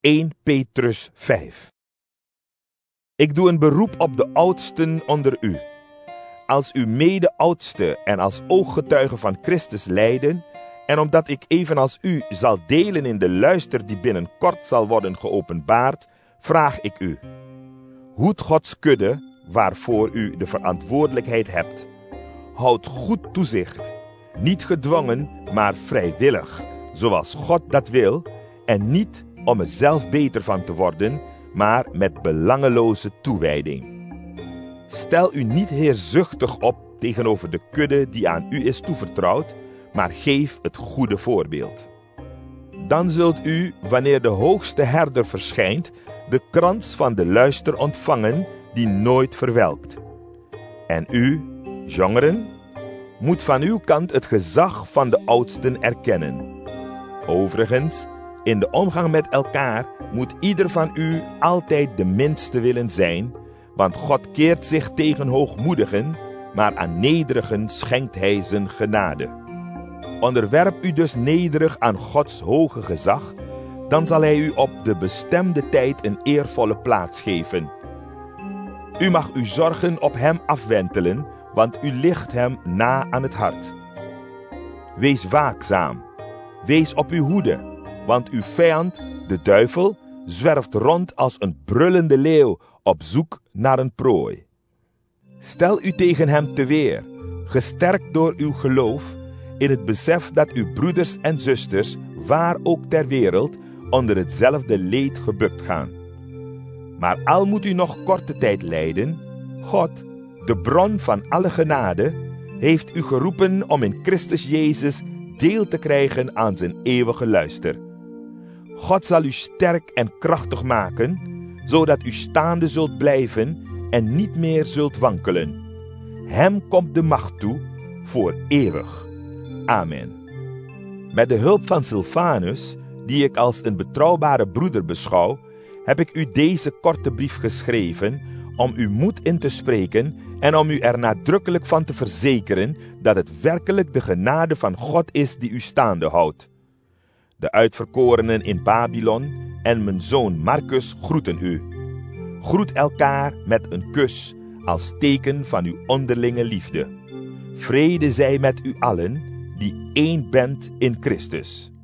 1 Petrus 5. Ik doe een beroep op de oudsten onder u. Als uw mede-oudste en als ooggetuige van Christus lijden, en omdat ik evenals u zal delen in de luister die binnenkort zal worden geopenbaard, vraag ik u: hoed Gods kudde, waarvoor u de verantwoordelijkheid hebt. Houd goed toezicht, niet gedwongen, maar vrijwillig, zoals God dat wil, en niet om er zelf beter van te worden, maar met belangeloze toewijding. Stel u niet heerzuchtig op tegenover de kudde die aan u is toevertrouwd, maar geef het goede voorbeeld. Dan zult u, wanneer de hoogste herder verschijnt, de krans van de luister ontvangen die nooit verwelkt. En u, jongeren, moet van uw kant het gezag van de oudsten erkennen. Overigens, in de omgang met elkaar moet ieder van u altijd de minste willen zijn, want God keert zich tegen hoogmoedigen, maar aan nederigen schenkt hij zijn genade. Onderwerp u dus nederig aan Gods hoge gezag, dan zal hij u op de bestemde tijd een eervolle plaats geven. U mag uw zorgen op hem afwentelen, want u ligt hem na aan het hart. Wees waakzaam, wees op uw hoede, want uw vijand, de duivel, zwerft rond als een brullende leeuw op zoek naar een prooi. Stel u tegen hem te weer, gesterkt door uw geloof, in het besef dat uw broeders en zusters, waar ook ter wereld, onder hetzelfde leed gebukt gaan. Maar al moet u nog korte tijd lijden, God, de bron van alle genade, heeft u geroepen om in Christus Jezus deel te krijgen aan zijn eeuwige luister. God zal u sterk en krachtig maken, zodat u staande zult blijven en niet meer zult wankelen. Hem komt de macht toe voor eeuwig. Amen. Met de hulp van Silvanus, die ik als een betrouwbare broeder beschouw, heb ik u deze korte brief geschreven om u moed in te spreken en om u er nadrukkelijk van te verzekeren dat het werkelijk de genade van God is die u staande houdt. De uitverkorenen in Babylon en mijn zoon Marcus groeten u. Groet elkaar met een kus als teken van uw onderlinge liefde. Vrede zij met u allen die één bent in Christus.